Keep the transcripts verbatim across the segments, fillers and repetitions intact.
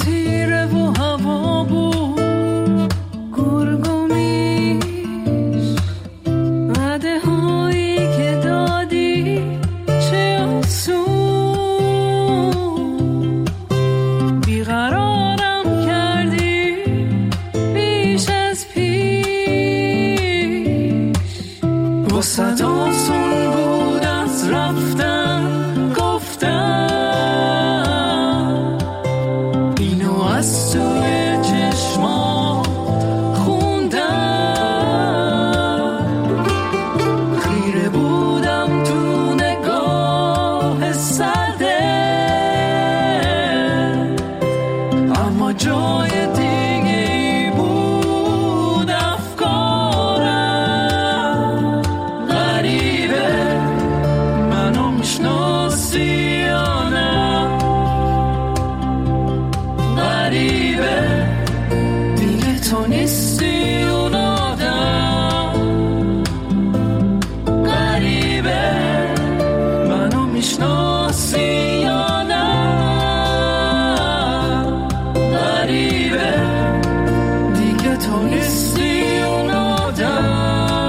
تیره و هوا بود گرگومیش، وعده هایی که دادی چه آسون، بیقرارم کردی بیش از پیش. واسه آسون بود از رفتن گفتم، اینو از توی چشما خوندم. خیره بودم تو نگاه سرده، اما جای دیگه ای بود افکارم. غریبه منو میشناسی یا نه، غریبه دیگه تو نیستی اون آدم. غریبه منو میشناسی یا نه، غریبه دیگه تو نیستی اون آدم.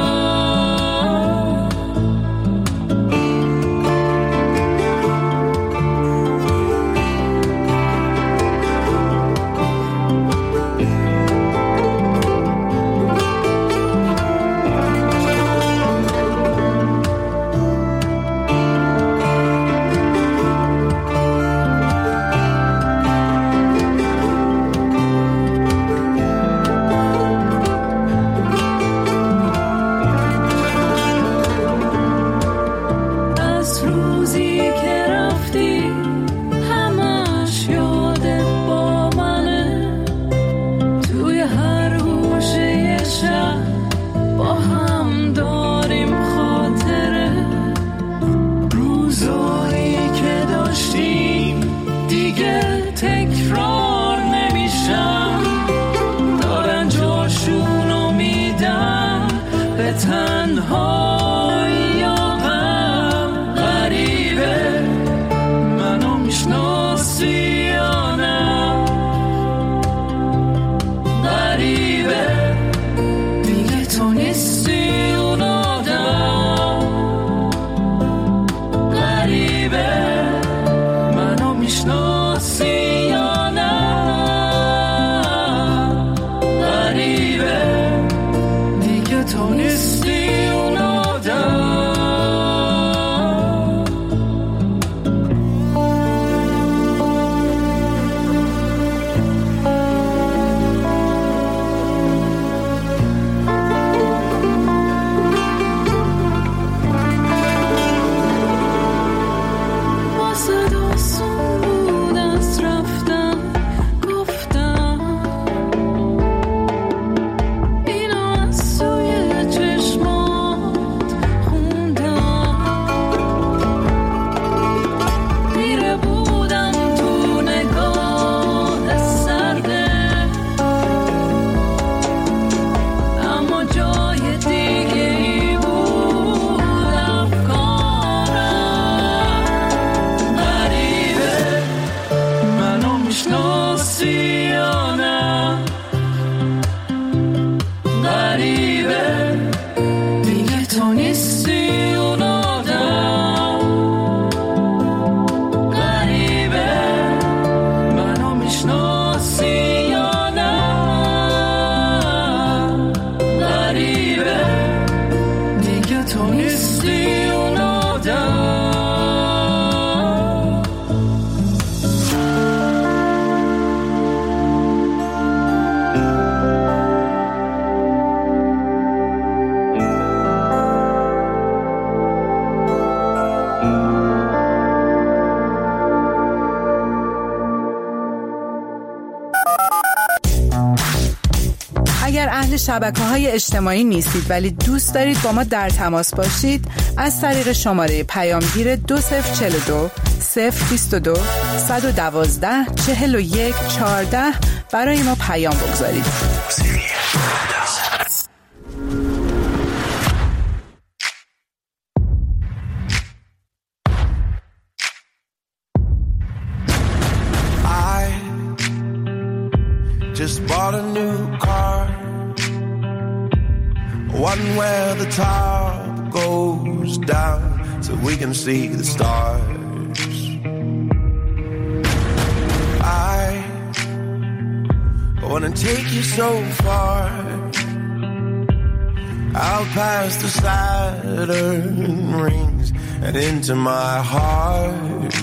از روزی که رفتی همش یادت با منه، توی هر گوشه یه شب با هم داریم خاطره. روزایی که داشتیم دیگه تکرار نمیشن، دارن جاشونو میدن به تنهایی. غریبه منو میشناسی یا نه، غریبه دیگه تو نیستی اون آدم. غریبه منو میشناسی یا نه، غریبه دیگه تو نیستی اون آدم. اگر اهل شبکه‌های اجتماعی نیستید ولی دوست دارید با ما در تماس باشید، از طریق شماره پیامگیر دو صفر چهل و دو صفر بیست و دو صد و دوازده چهل و یک چهارده برای ما پیام بگذارید. just bought a new car, one where the top goes down so we can see the stars. I wanna take you so far, out past the Saturn rings and into my heart.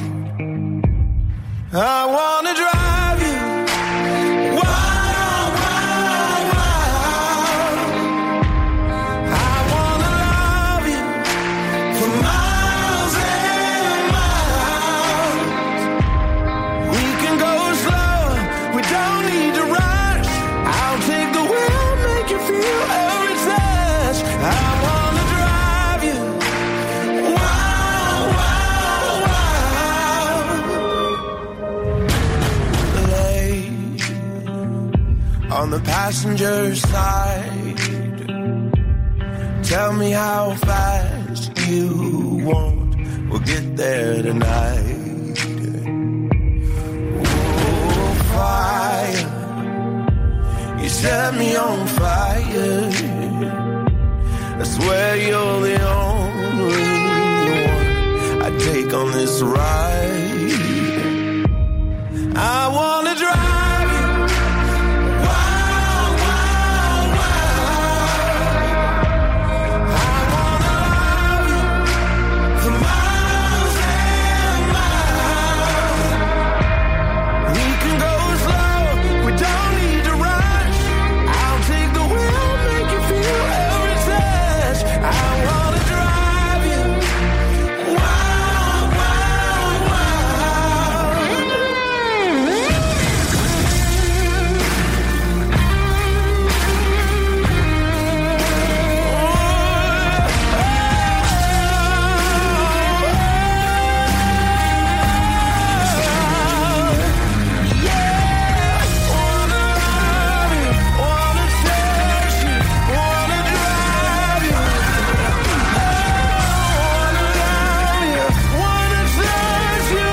I wanna drive you wild, wild, wild. I wanna love you for miles and miles. We can go slow, we don't need to rush. I'll take the wheel, make you feel every touch. I wanna drive you wild, wild, wild. Lay on the passenger side, tell me how fast you want, we'll get there tonight. Oh, fire, you set me on fire. I swear you're the only one I take on this ride. I wanna drive you wild, wild, wild. I wanna love you for miles and miles. We can go slow, we don't need to rush. I'll take the wheel, make you feel every touch. I wanna drive you wild, wild, wild. Yeah, wanna love you, wanna touch you, wanna drive you. Wanna love you, wanna touch you.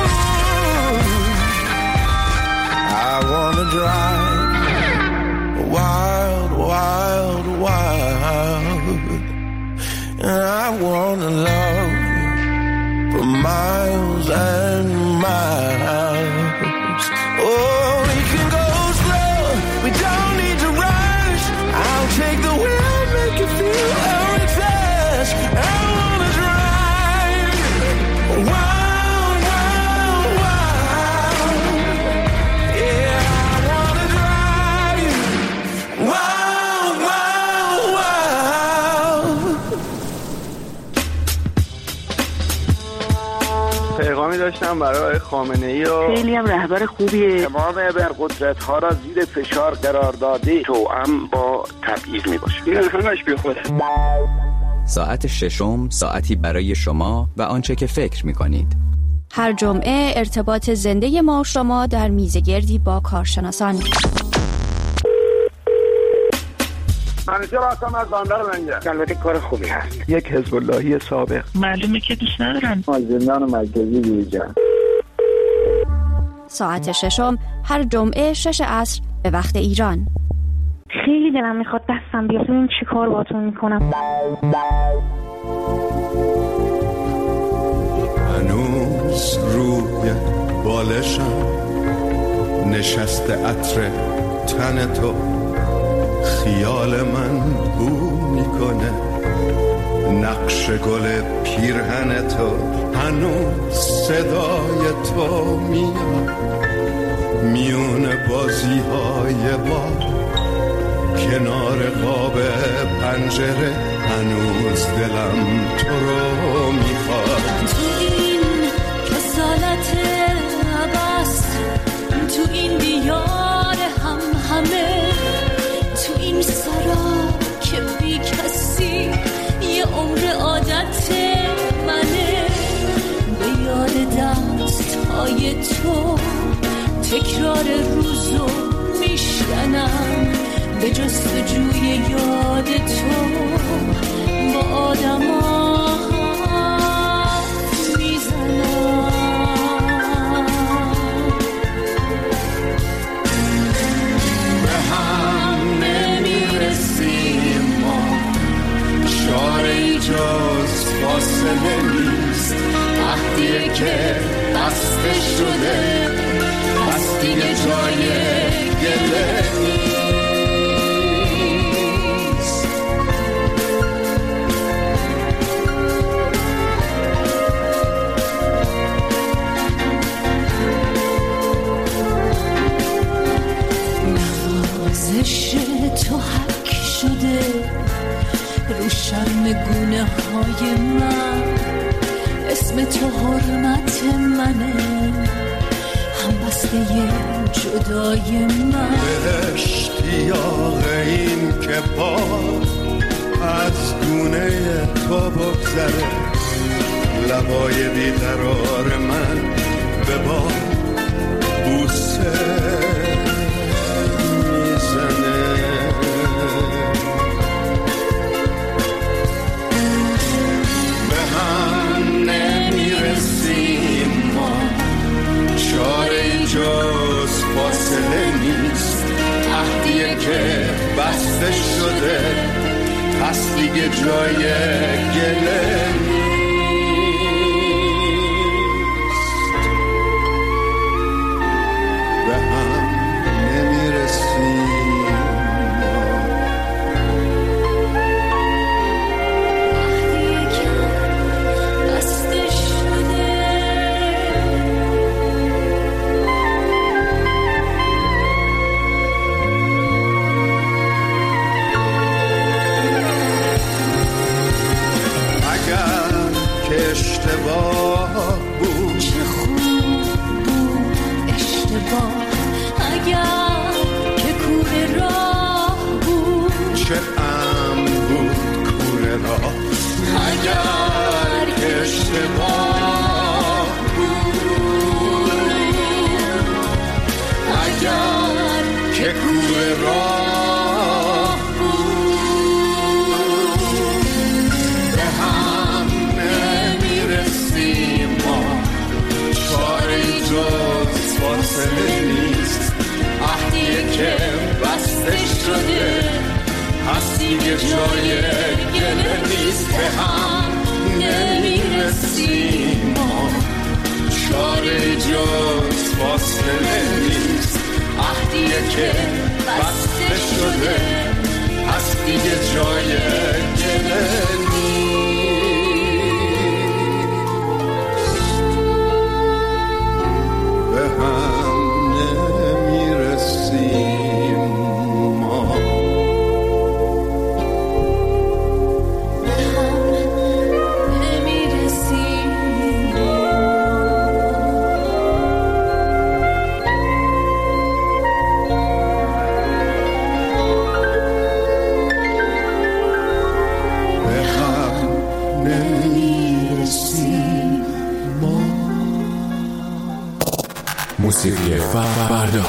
I wanna drive wild, wild, wild. And I wanna love you for miles and miles. Oh, we can go slow, we don't need to rush. I'll take the wheel, make you feel every touch. I wanna drive wild, wild, wild. Yeah, I wanna drive you wild, wild, wild. پیغامی داشتم برای خامنه‌ای و خیلی هم رهبر خوبیه. تمام ابرقدرت‌ها را زیر فشار قرار داده، توأم با تبعیض میباشه. این همش بیخوده. ساعت ششم، ساعتی برای شما و آنچه که فکر می‌کنید. هر جمعه ارتباط زنده ما و شما در میزگردی با کارشناسان. منیژه راستم از باندر منگه. البته کار خوبی هست. یک حزب اللهی سابق. معلومه که دوست ندارن. از زندان مرکزی بیرون. ساعت ششم هر جمعه شش عصر به وقت ایران. خیلی دلم میخواد دستم بیاد ببین چی کار باهاتون میکنم. هنوز روی بالشم نشسته عطر تن تو، خیال من بو میکنه نقش گل پیرهن تو. هنوز صدای تو میاد میون بازی های با کنار قاب پنجره. هنوز دلم تو رو میخواد. تو این کسالت عباس، تو این دیار هم همه، تو این سرا که بی کسی یه عمر عادت منه. به یاد دست های تو تکرار روزو میشکنم، به جستجوی یاد تو با آدم ها میزنم. عشق تو حک شده رو شرم گونه های من، اسم تو حرمت منه، هم بسته جدای من. به اشتیاق این که باز از گونه تو بگذره، لبای بیقرار من به با بوسه میزنه. به هم نمیرسیم ما، چاره جز فاصله نیست، عهدیه که بسته شده پس دیگه جای گله نیست. به هم نمیرسیم عهدیه که بسته شده. اگر که اشتباه بود چه خوب بود اشتباه، اگر که کوره راه بود، چه ام بود کوره راه. اگر که اشتباه بود، اگر که کوره راه بود، به هم نمیرسیم ما، چاره جز فاصله نیست، عهدیه که بسته شده پس دیگه جای گله نیست. به هم نمیرسیم ما، چاره جز فاصله نیست، عهدیه که بسته شده پس دیگه جای گله نیست. به هم نمیرسیم ما. موسیقی فردا.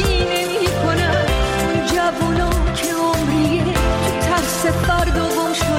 فردا گم شد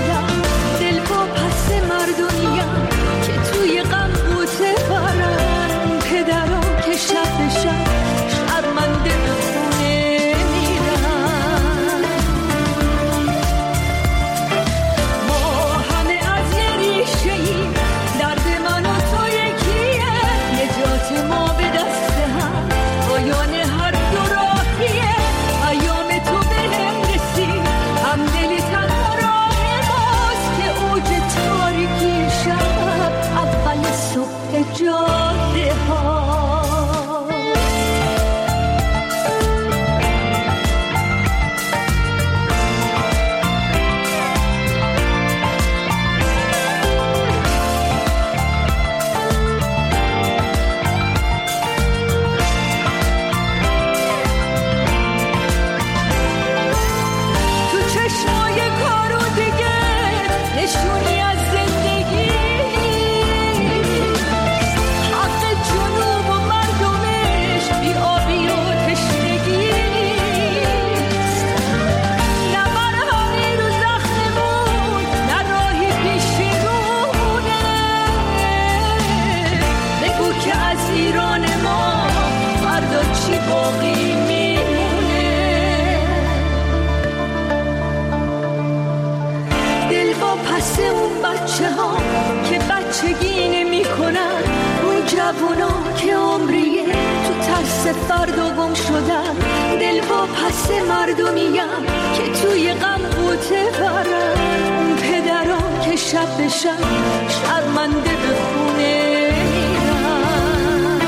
پس اون بچه ها که بچگی نمی کنن، اون جوونا که عمریه تو ترس فردا گم شدن، دل با پس مردمیم که توی غم بوته برن، اون پدران که شب به شب شرمنده به خونه میرن.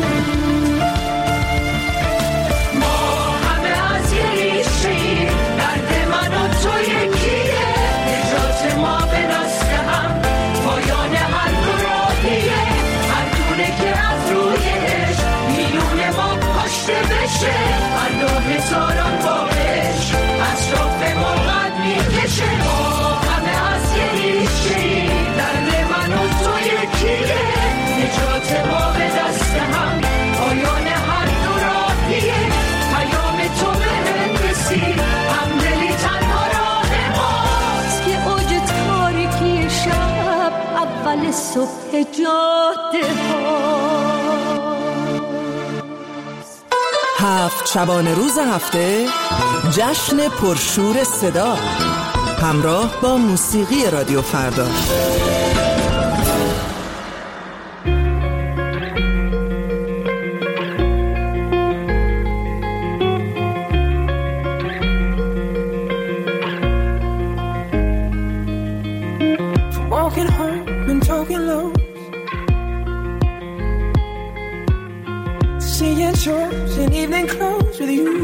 ما همه از یه ریشه‌ایم، درد من و تو یکیه، نجات ما به دست هم، پایان هر دو راهیه، هر دونه که از رویش میون ما کشته بشه، هر دو هزاران بارش اطراف ما قد میکشه. ما همه از یه ریشه‌ایم، درد من و تو یکیه، نجات ما به دست هم، پایان هر دو راهیه، پیام تو به رسید، همدلی تنها راه ماست که اوج تاریکی شب اول صبح جاده هاست. هفت شبانه روز هفته جشن پرشور صدا همراه با موسیقی رادیو فردا. Walking home and talking low, seeing shows in evening clothes with you,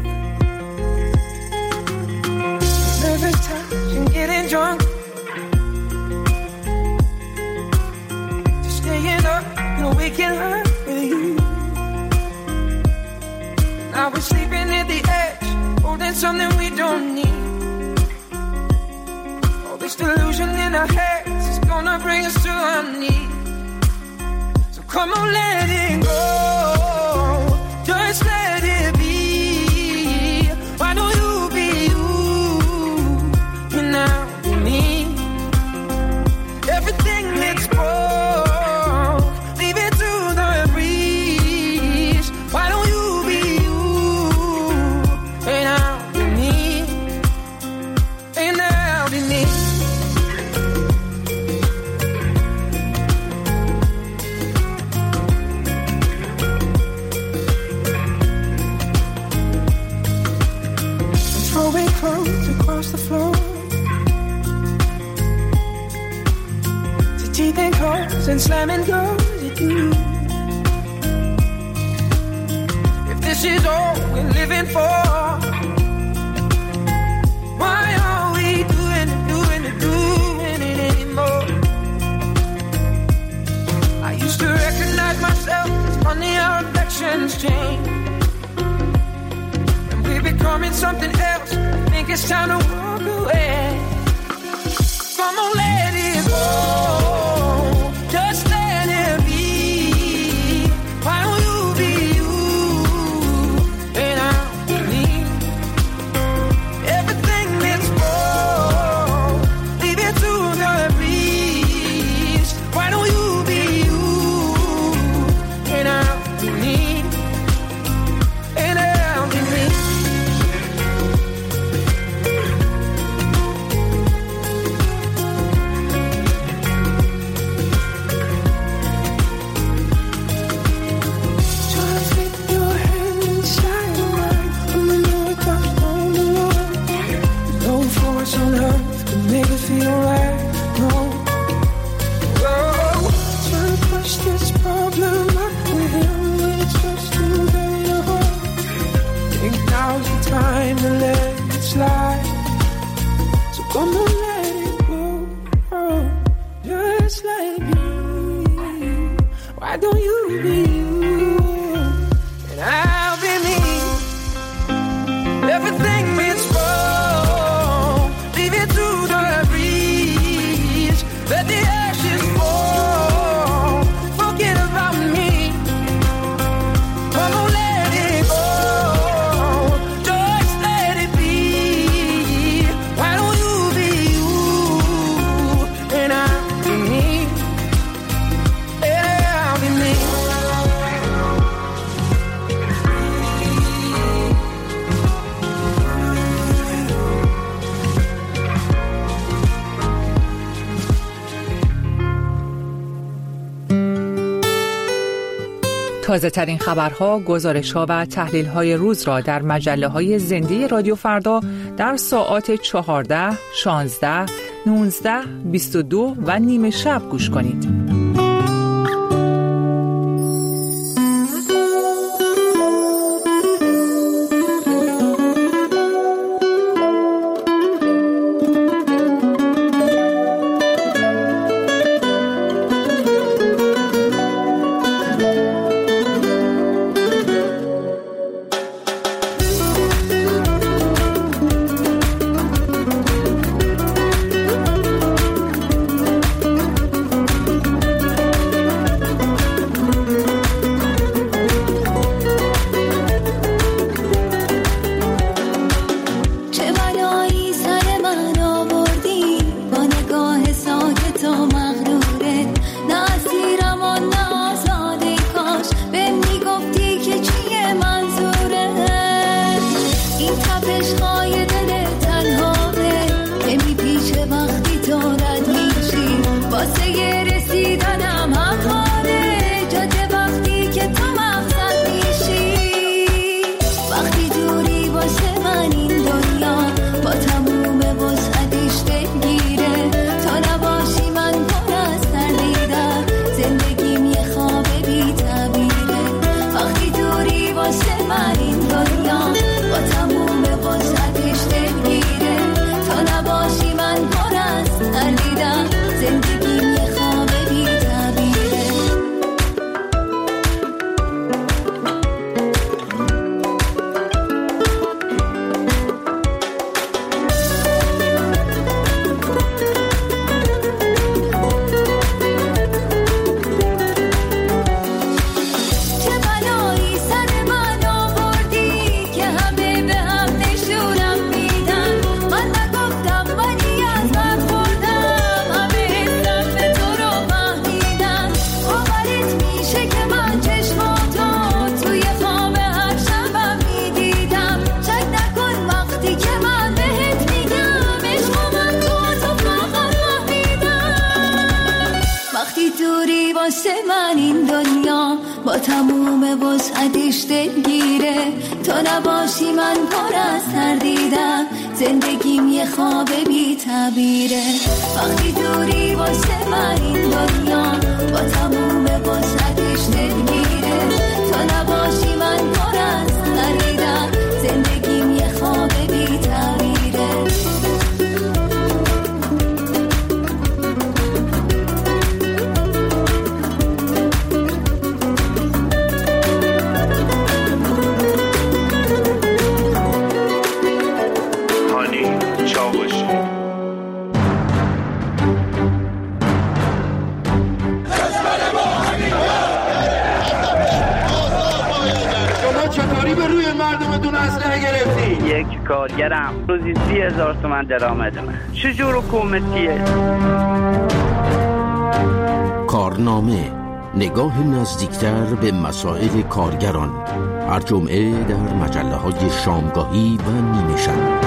nervous times and getting drunk, just staying up and waking up with you. Now we're sleeping at the edge, holding something we don't need. All this delusion in our heads is gonna bring us to our knees. So come on, let it go, just let it be. Why don't you be you, you now be me? Everything that's broke, leave it to the breeze. Why don't you be you, and now be me, and now be me. Throwing clothes across the floor, to teeth and claws and slamming doors at you. If this is all we're living for, why are we doing it, doing it, doing it anymore? I used to recognize myself as funny how affections change. We're becoming something else, think it's time to walk away. Come on, let it go, just let it be. Why don't you be you, and I'll be me? Everything that's wrong, leave it to the breeze. Why don't you be you, and I'll be me, and I'll be me. Feel right, no. Whoa, trying to push this problem up with him when it's just too very hard. Think now's the time to let it slide. So come on, let it go, oh, just like me. Why don't you be you, and I'll be me? Everything is wrong, leave it to the breeze. Let the ashes fall, forget about me. Come on, let it go, just let it be. Why don't you be تازه ترین خبرها، گزارش ها و تحلیل های روز را در مجله های زنده رادیو فردا در ساعات چهارده، شانزده، نوزده، بیست و دو و نیمه شب گوش کنید. با تموم وسعتش دلگیره، تو نباشی من پر از تردیدم، زندگیم یه خواب بی تعبیره. وقتی دوری واسه من این دنیا با تموم وسعتش دلگیره، تو نباشی من پر از تردیدم، زندگیم یه خواب بی تعبیره. یک کارگرم روزی سی هزار تومن درآمدمه. چجور حکومتیه؟ کارنامه، نگاه نزدیکتر به مسائل کارگران، هر جمعه در مجله های شامگاهی و نیمه شب.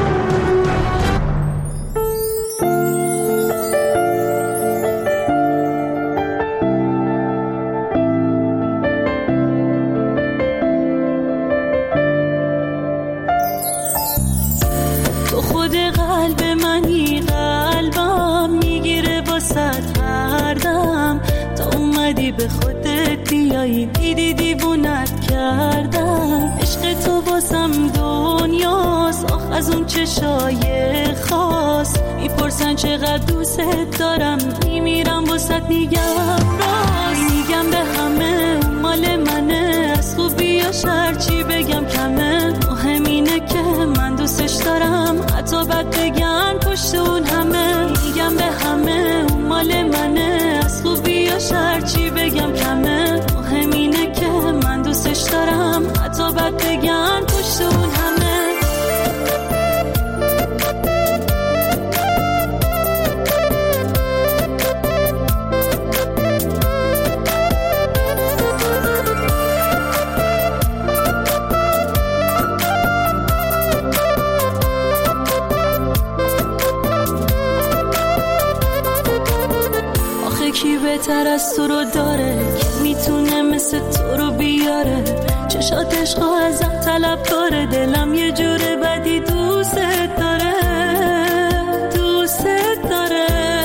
به خودت بیایی دیدی دیوونت کردم، عشق تو واسم دنیاست، آخ از اون چشای خاص، میپرسن چقدر دوست دارم، میمیرم واسط میگم راست، میگم به همه مال منه، از خوبی یا شر چی بگم کمه، مهم اینه که من دوستش دارم، حتی بد بگن پشت اون همه، میگم به همه مال منه، از خوبی یا شر چی بگم کمه، مهم اینه که من دوستش دارم، حتی بد بگن پشت اون همه. بهتر از تو رو داره که میتونه مثل تو رو بیاره. چشات عشق ازم طلب داره، دلم یه جور بدی دوست داره، دوست داره.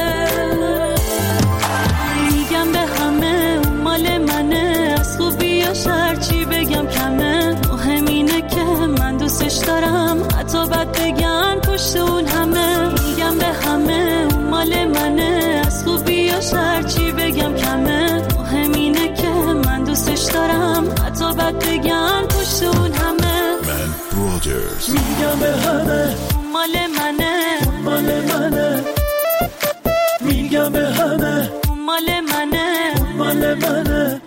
میگم به همه اون مال منه، از خوبیاش هرچی بگم کمه. مهم اینه که من دوستش دارم، حتی بد بگن پشت اون همه. میگم به همه اون مال منه، از خوبیاش هرچی بگم کمه. مهم اینه که من دوستش دارم، حتی بد بگن پشت اون همه. میگم به همه اون مال منه، اون مال منه. میگم به همه اون مال منه، اون مال منه.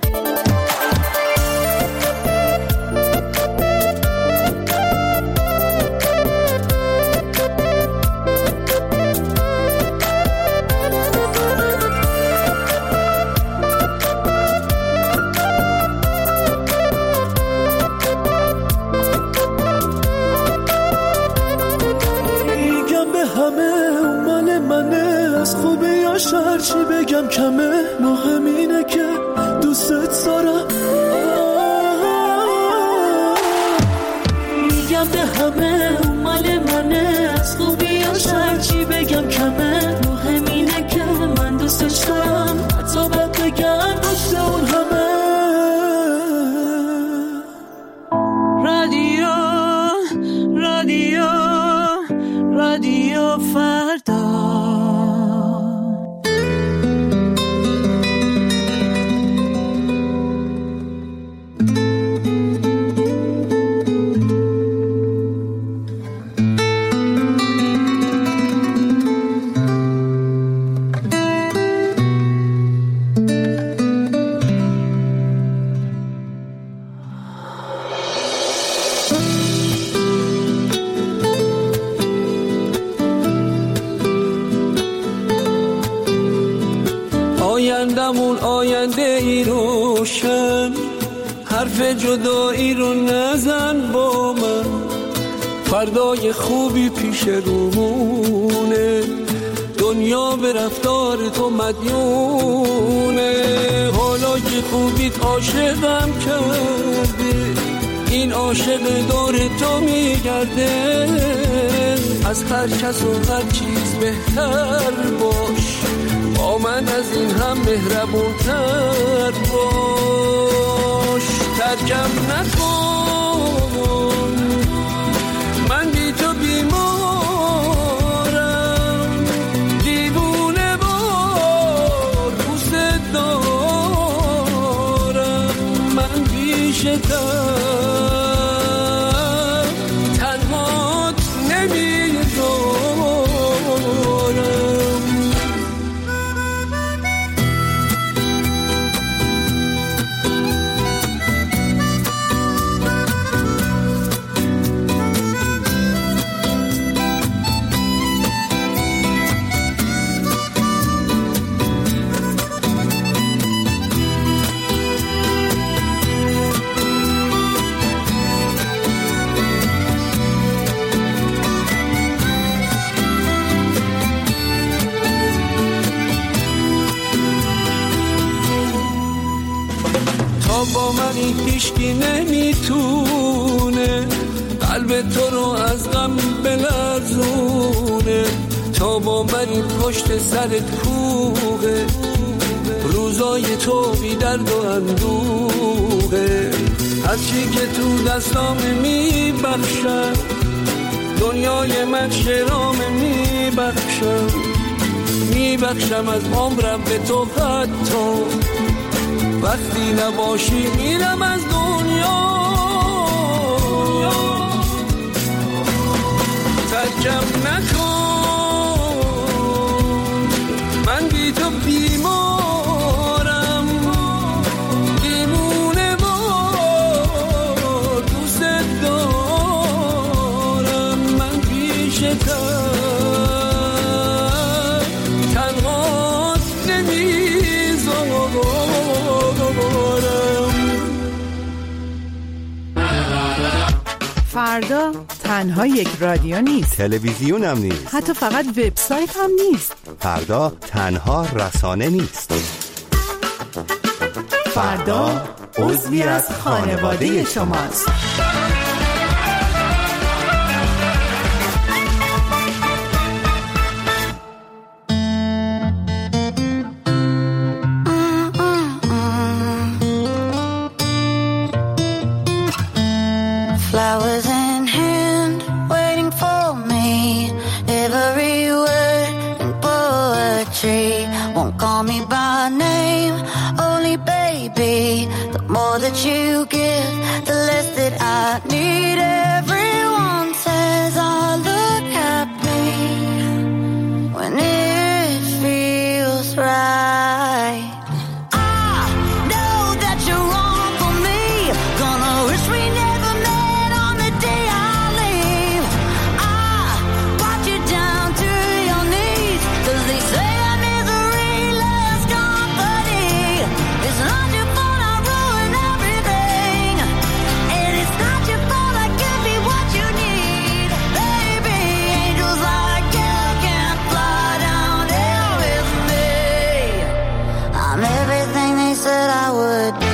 هرچی بگم کمه، مهم اینه که دوستت دارم. میگم به همه اون مال منه، از خوبیاش هرچی بگم کمه. مهم اینه که من دوستش دارم، حتی بد بگم پشت اون همه. رادیو رادیو رادیو فردا. آیندمون آینده ای روشن، حرف جدایی رو نزن با من. فردای خوبی پیش رومونه، دنیا به رفتار تو مدیونه. حالا که خوبیت عاشقم کرده، این عاشق دور تو میگرده. از هر کس و هر چیز بهتر باش، با من از این هم مهربون تر باش. ترکم نکن، من بی تو بیمارم، دیوونه بار دوست دارم. من بیشتر تنهات نمیذارم. با من این هیچکی نمیتونه قلب تو رو از غم بلرزونه. تا با من این پشت سرت کوه، روزای تو بی درد و اندوه. هرچی که تو دستام میبخشم، دنیای من شرام میبخشم. میبخشم از عمرم به تو، حتی وقتی نباشی میرم از دنیا. ترکم نکن، من بی تو بیمارم، دیوونه وار دوست دارم. من بیشتر تنهات نمیذارم. فردا تنها یک رادیو نیست، تلویزیون هم نیست، حتی فقط وبسایت هم نیست. فردا تنها رسانه نیست. فردا عضوی از خانواده شماست. Flowers in hand, waiting for me. Every word in poetry won't call me by name, only baby. The more that you give, the less that I need. Everyone says I look happy when it feels right. I know that you're wrong for me. Gonna wish we never met on the day I leave. I brought you down to your knees, 'cause they say that misery loves company. It's not your fault I ruin everything, and it's not your fault I give me what you need. Baby, angels like you can't fly down here with me. I'm everything they said I would be.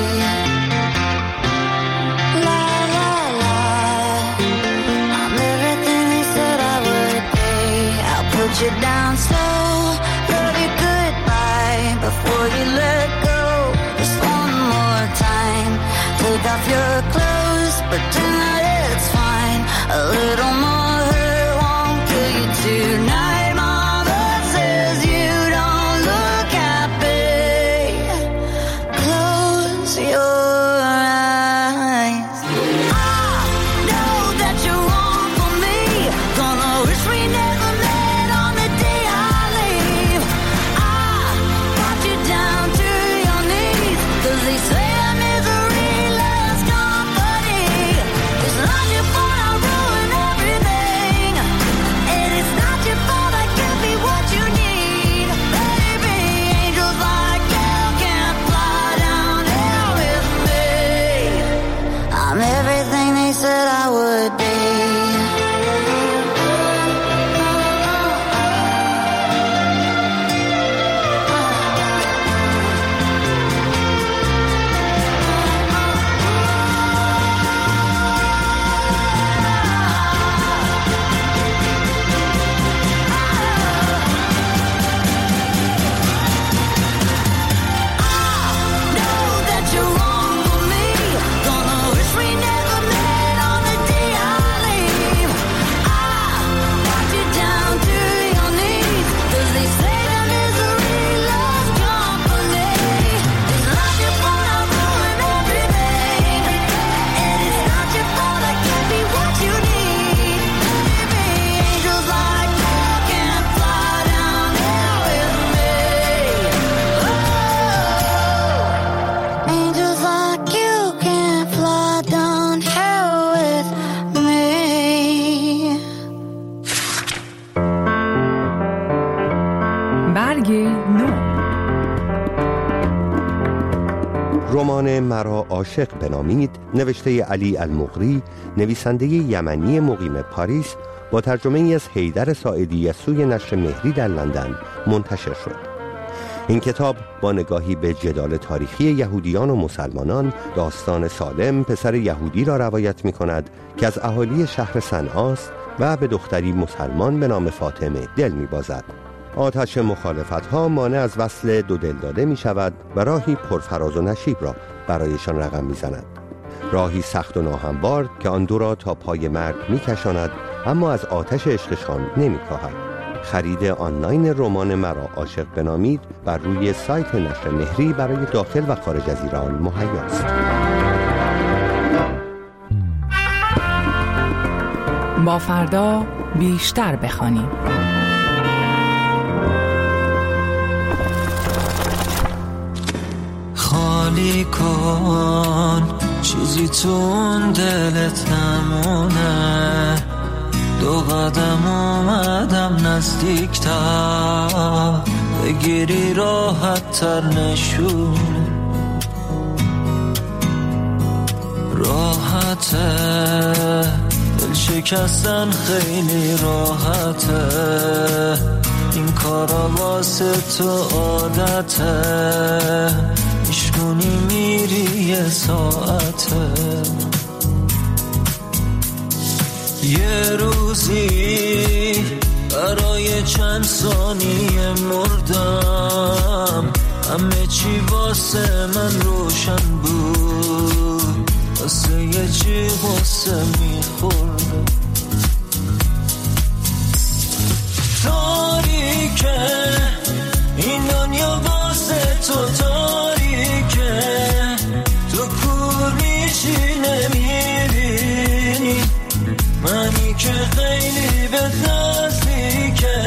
La la la, I'm everything they said I would be. I'll put you down slow, love you goodbye before you let go. Just one more time, take off your clothes, pretend that it's fine. A little more hurt won't kill you tonight. Mama says you don't look happy. Close your eyes. I know that you're wrong for me. Gonna wish we never met on the day I leave. I brought you down to your knees, 'cause they say that misery loves company. It's not your fault I ruin everything, and it's not your fault I give me what you need. Baby, angels like you can't fly down here with me. I'm everything they said I would be. Know that you're wrong for me. Gonna wish we never met on the day I leave. I brought you down to your knees, 'cause they say that misery loves company. It's not your fault I ruin everything, and it's not your fault I give me what you need. Baby, angels like you can't fly down here with me. Oh, angels like you can't fly down here with me. برگ نو. رمان مرا عاشق بنامید نوشته علی المقری، نویسنده یمنی مقیم پاریس، با ترجمه ای از حیدر ساعدی از سوی نشر مهری در لندن منتشر شد. این کتاب با نگاهی به جدال تاریخی یهودیان و مسلمانان داستان سالم پسر یهودی را روایت می کند که از اهالی شهر صنعاست و به دختری مسلمان به نام فاطمه دل می بازد. آتش مخالفت‌ها مانع از وصل دو دل داده می شود و راهی پرفراز و نشیب را برایشان رقم می زند. راهی سخت و ناهموار که آن دو را تا پای مرگ می کشاند، اما از آتش عشقشان نمی کاهد. خرید آنلاین رمان مرا عاشق بنامید بر روی سایت نشر مهری برای داخل و خارج از ایران مهیاست. با فردا بیشتر بخوانیم. خالی کن چیزی تو اون دلت نمونه، دو قدم اومدم نزدیکتر، بگیری راحت تر نشون، راحته دل شکستن خیلی راحته، این کارا واسه تو عادته، پیشگونی میری یه ساعته، یه روزی برای چند ثانیه مردم، همه چی واسه من روشن بود، واسه یه چی واسه میخورده. تاریکه این دنیا واسه تو، تاریکه تو کور میشی نمیبینی منی که خیلی به نزدیکه.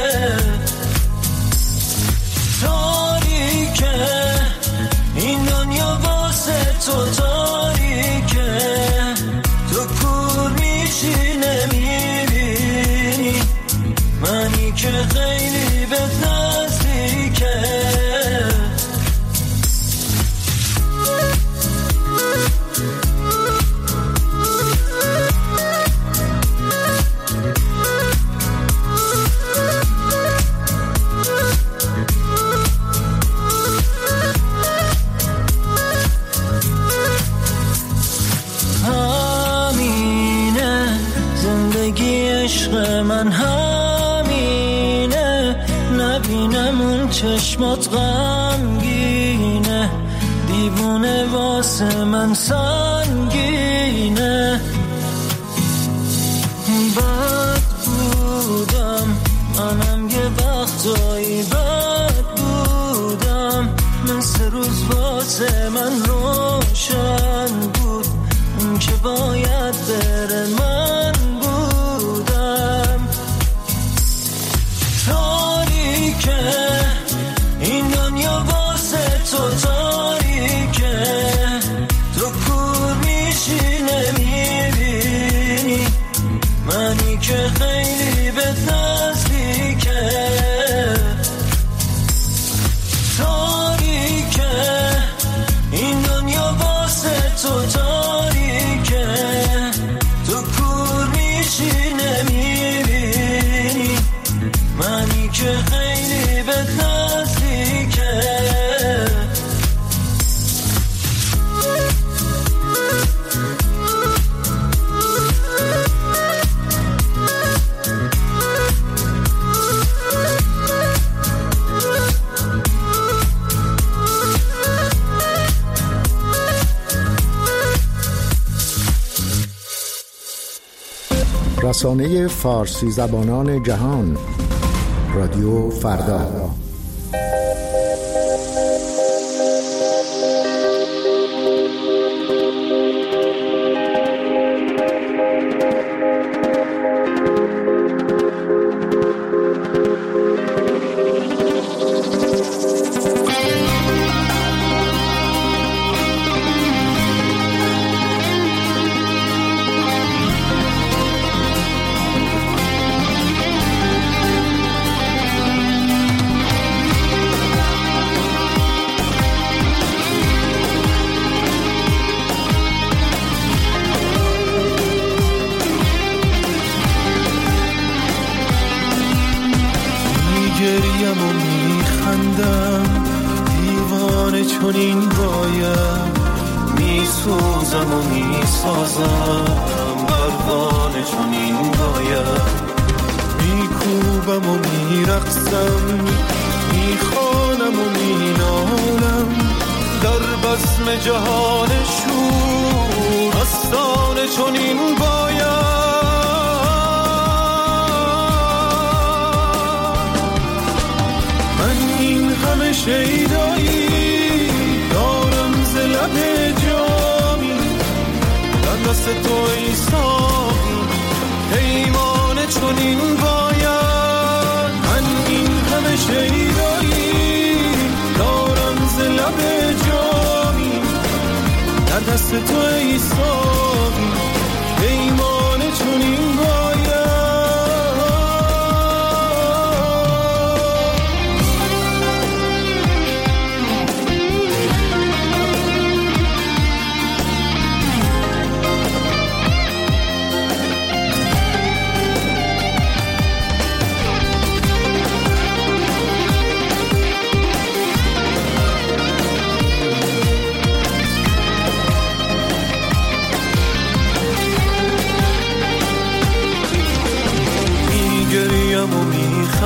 تاریکه این دنیا واسه تو، تاریکه تو کور میشی نمیبینی منی که خیلی به نزدیکه. همینه زندگی عشق من، همینه نبینم اون چشمات غمگینه، دیوونه واسه من سنگینه. بد بودم منم یه وقتایی، بد بودم مثل روز واسه من روشن بود، اون که باید بره من بودم. تاریکه این دنیا واسه تو، تاریکه تو کور میشی نمیبینی منی که خیلی به نزدیکه. تاریکه این دنیا واسه تو، تاریکه تو کور میشی نمیبینی منی که خیلی به نزدیکه. رسانه فارسی زبانان جهان، رادیو فردا. میگریم و میخندم، دیوانه چنین باید، میسوزم و میسازم، پروانه چنین باید. میکوبم و میرقصم، میخوانم و مینالم، در بزم جهان شور آستانه چنین باید. همه شیدایی دارم ز لب جامی، در دست تو ای ساقی پیمانه چنین باید. من این همه شیدایی دارم ز لب جامی، در دست تو ای ساقی پیمانه چنین باید.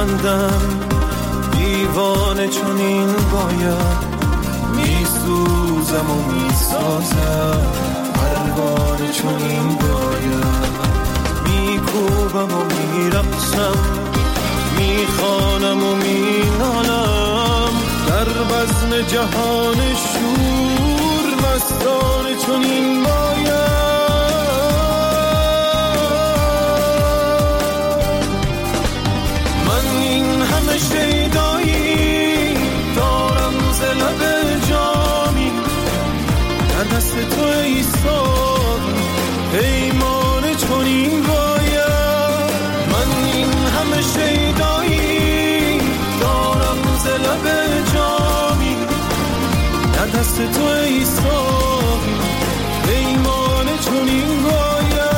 میخندم دیوانه چون این باید میسوزم و میسازم پروانه چون این باید میکوبم و میرقصم میخوانم و مینالم در بزم جهان شور مستانه چون این باید من این همه شیدایی دارم ز لب جامی در دست تو ای ساقی پیمانه چون این باید من این همه شیدایی دارم ز لب جامی در دست تو ای ساقی پیمانه چون این باید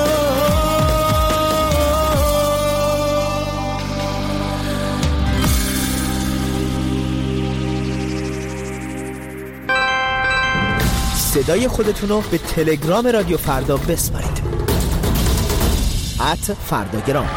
صدای خودتون رو به تلگرام رادیو فردا بسپارید ات فرداگرام.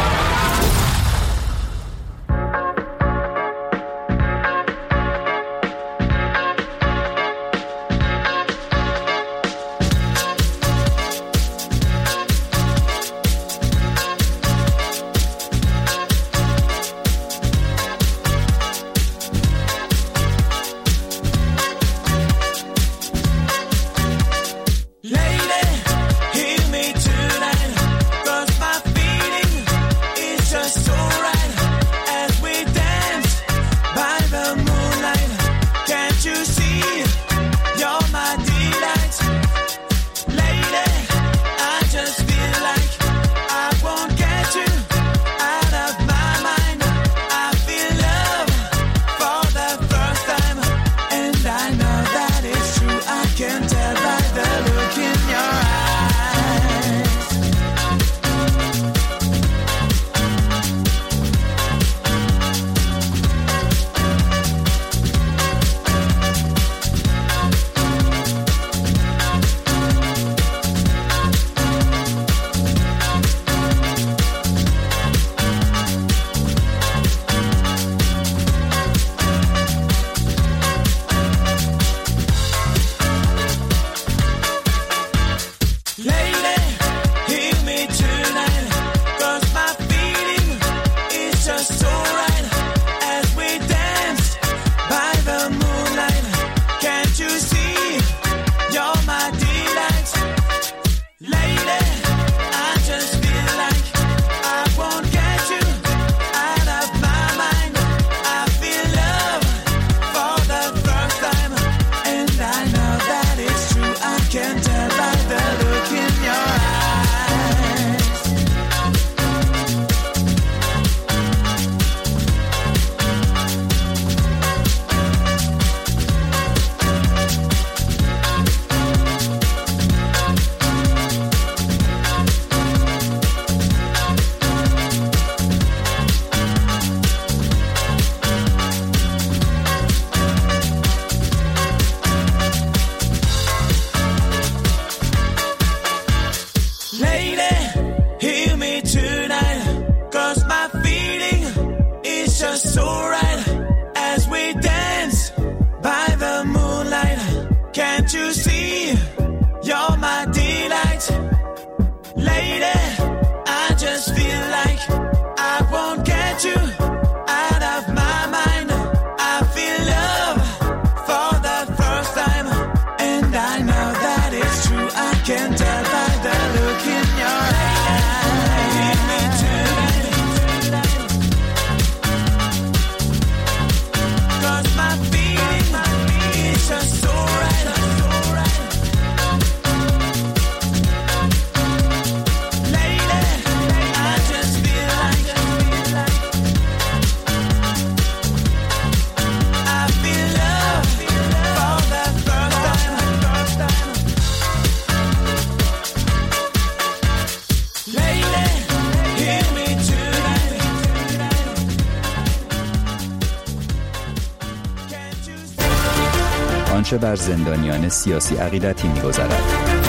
آنچه بر زندانیان سیاسی عقیدتی می‌گذرد.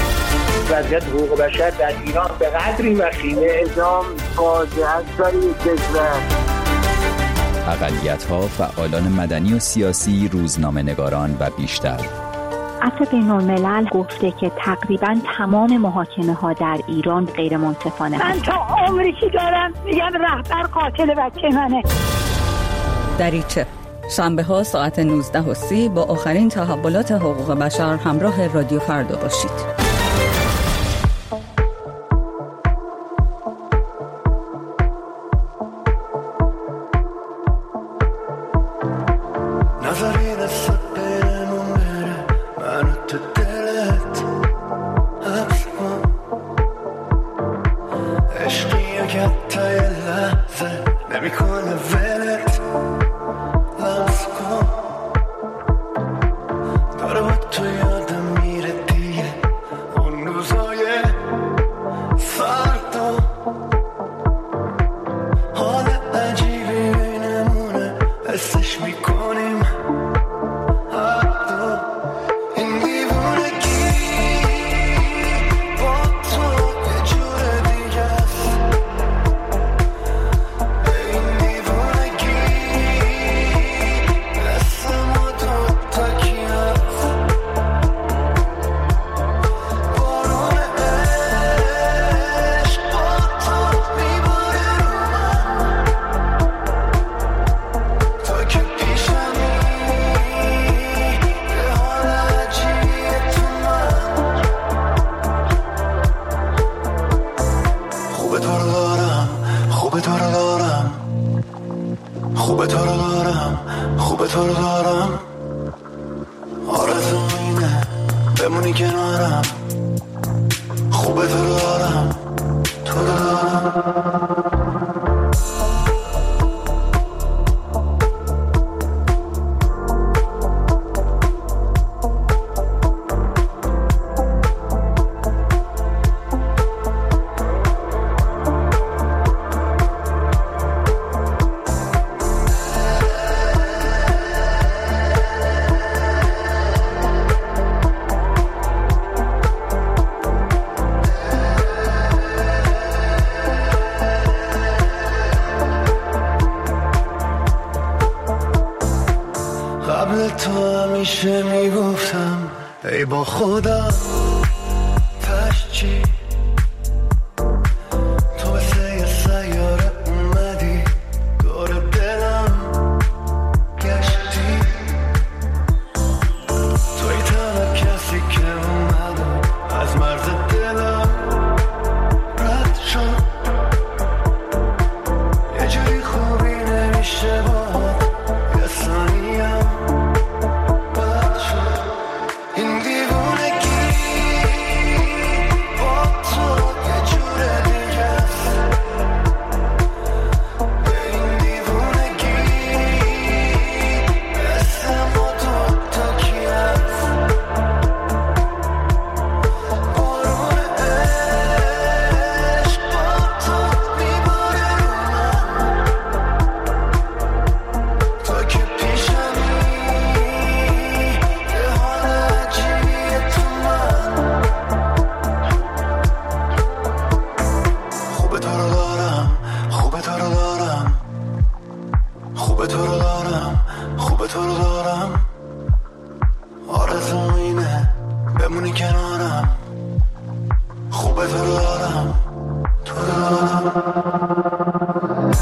وضعیت حقوق بشر در ایران به قدری وخیمه اعدام فاجعه است برای کشور. اقلیت‌ها، فعالان مدنی و سیاسی، روزنامه‌نگاران و بیشتر. عفو بین‌الملل گفته که تقریباً تمام محاکمه ها در ایران غیر منصفانه من تا عمری که دارم میگم رهبر قاتل بچه منه. دریچه شنبه ها ساعت نوزده و سی با آخرین تحولات حقوق بشر همراه رادیو فردا باشید. ای با خدا پس چی تو مثل یه سیاره اومدی دور دلم گشتی توی تنها کسی که اومدم از مرز دلم رد شد یه جوری خوبی نمیشه باید یه ثانیم بد شد این دیوونگی با تو یه جور دیگه است این دیوونگی مثل ما دو تا کی است بارون عشق با تو میباره رو من تو که پیشمی یه حال عجیبیه تو من خوبه تو رو دارم خوبه تو رو دارم خوبه تو رو دارم خوبه تو رو دارم آرزوم اینه بمونی کنارم خوبه تو رو دارم تو رو دارم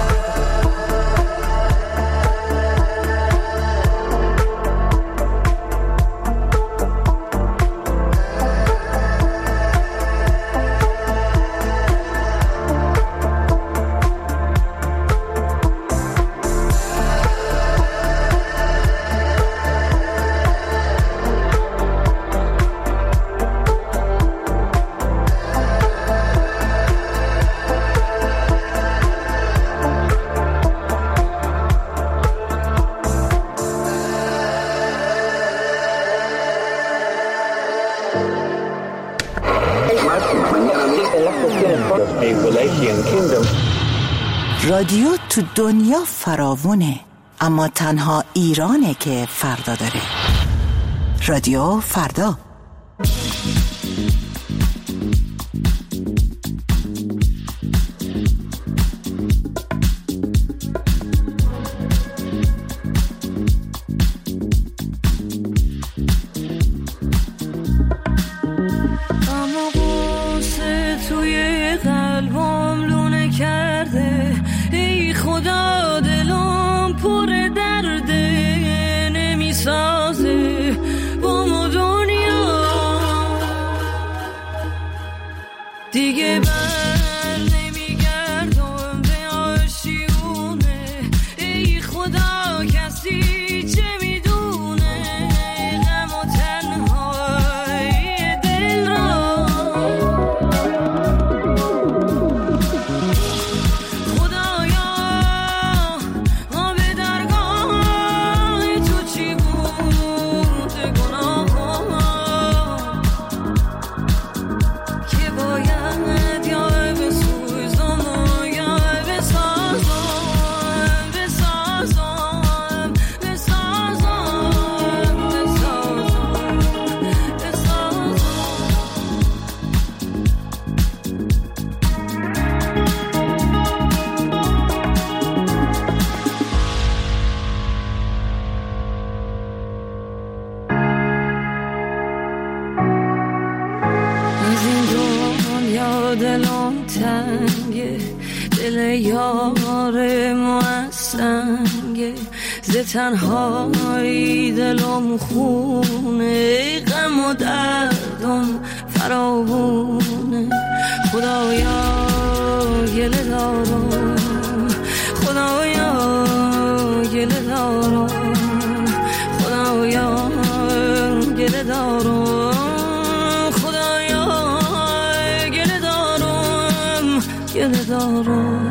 رادیو تو دنیا فراوونه، اما تنها ایرانه که فردا داره. رادیو فردا. دیگه بر نمیگردم به آشیونه. ای خدا کسی چه میدونه غم و تنهای دل را. خدایا آب درگاه تو چی بود گناه که باید یا بسوزم یا بسازم بسازم بسازم بسازم بسازم. از این دنیا دلم تنگه، دل یار موسنگه، ز تنهایی دلم خونه، غم و دردم فراوونه. خدایا گله دارم، خدایا گله دارم، خدایا گله دارم، خدایا گله دارم گله دارم.